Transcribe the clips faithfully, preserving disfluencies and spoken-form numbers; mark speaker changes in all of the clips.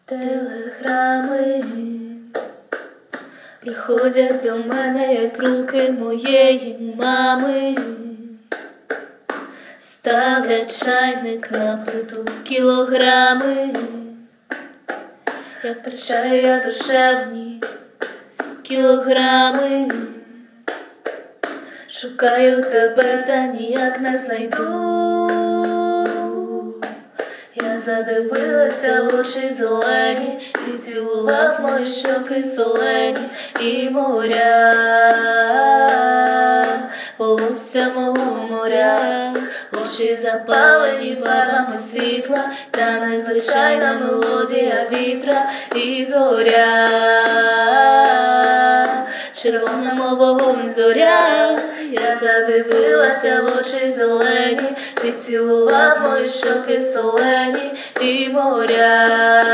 Speaker 1: Телеграми приходять до мене, як руки моєї мами, ставлять чайник на плиту кілограми. Я втрачаю я душевні кілограми, шукаю тебе, та ніяк не знайду. Я задивилася в очі зелені і цілував мої щоки солені і моря, волосся мого моря, очі запалені барвами світла, та незвичайна мелодія вітра і зоря, червона мов вогонь зоря. Я задивилася в очі зелені, ти цілував мої щоки солені і моря,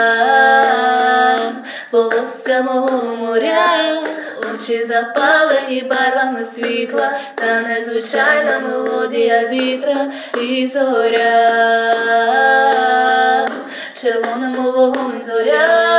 Speaker 1: волосся мого моря, очі запалені барвами світла, та незвичайна мелодія вітра і зоря, червона мов вогонь зоря.